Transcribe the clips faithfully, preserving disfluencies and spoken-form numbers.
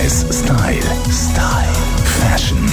eins Style. Style. Fashion.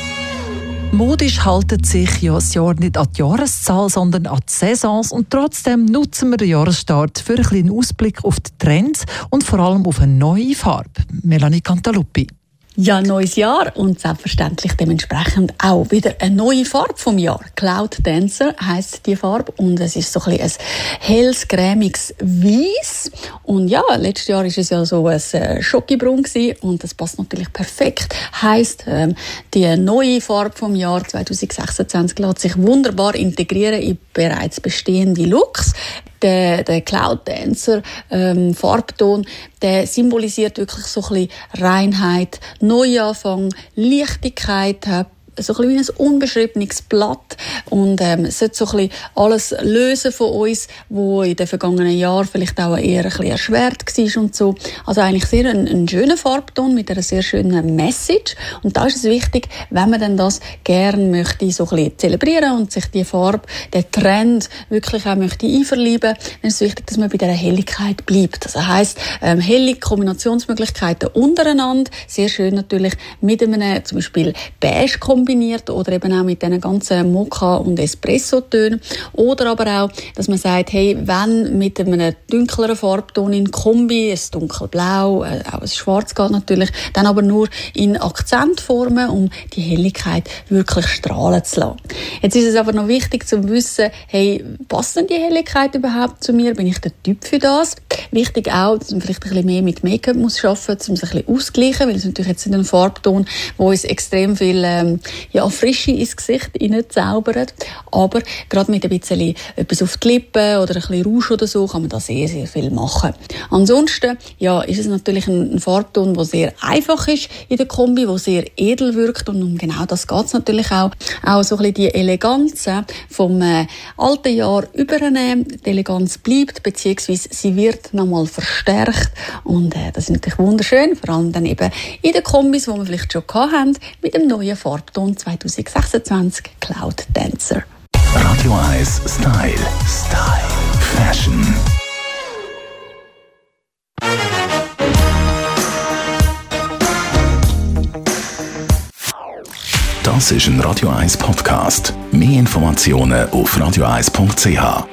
Modisch halten sich ja das Jahr nicht an die Jahreszahl, sondern an die Saisons. Und trotzdem nutzen wir den Jahresstart für einen kleinen Ausblick auf die Trends und vor allem auf eine neue Farbe. Melanie Cantaluppi. Ja, neues Jahr und selbstverständlich dementsprechend auch wieder eine neue Farbe vom Jahr. Cloud Dancer heisst die Farbe und es ist so ein bisschen ein helles, cremiges Weiss. Und ja, letztes Jahr war es ja so ein Schokibraun und das passt natürlich perfekt. Heisst, ähm, die neue Farbe vom Jahr zwanzig sechsundzwanzig lässt sich wunderbar integrieren in bereits bestehende Looks. Der, der Cloud Dancer ähm, Farbton, der symbolisiert wirklich so ein bisschen Reinheit, Neuanfang, Leichtigkeit, so ein bisschen wie ein unbeschriebenes Blatt und ähm, es sollte so ein bisschen alles lösen von uns, wo in den vergangenen Jahren vielleicht auch eher ein bisschen erschwert war und so. Also eigentlich sehr ein, ein schöner Farbton mit einer sehr schönen Message und da ist es wichtig, wenn man dann das gerne möchte so ein bisschen zelebrieren und sich die Farbe, den Trend wirklich auch möchte einverleiben, dann ist es wichtig, dass man bei dieser Helligkeit bleibt. Das heisst, ähm, helle Kombinationsmöglichkeiten untereinander, sehr schön natürlich mit einem zum Beispiel beige kombiniert oder eben auch mit diesen ganzen Mokka- und Espresso-Tönen. Oder aber auch, dass man sagt, hey, wenn mit einem dunkleren Farbton in Kombi, ein dunkelblau, äh, auch ein schwarz geht natürlich, dann aber nur in Akzentformen, um die Helligkeit wirklich strahlen zu lassen. Jetzt ist es aber noch wichtig zu wissen, hey, passt denn die Helligkeit überhaupt zu mir? Bin ich der Typ für das? Wichtig auch, dass man vielleicht ein bisschen mehr mit Make-up muss arbeiten, um sich ein bisschen auszugleichen, weil es natürlich jetzt nicht ein Farbton, wo uns extrem viel ähm, ja, Frische ins Gesicht hineinzaubert. Aber gerade mit ein bisschen etwas auf die Lippen oder ein bisschen Rouge oder so kann man da sehr, sehr viel machen. Ansonsten ja, ist es natürlich ein, ein Farbton, der sehr einfach ist in der Kombi, der sehr edel wirkt und um genau das geht es natürlich auch. Auch so ein bisschen die Eleganz vom äh, alten Jahr übernehmen. Die Eleganz bleibt, beziehungsweise sie wird nochmal verstärkt und äh, das ist natürlich wunderschön, vor allem dann eben in den Kombis, die wir vielleicht schon gehabt haben, mit dem neuen Farbton zwanzig sechsundzwanzig Cloud Dancer. Radio eins Style. Style. Fashion. Das ist ein Radio eins Podcast. Mehr Informationen auf radio eins punkt c h.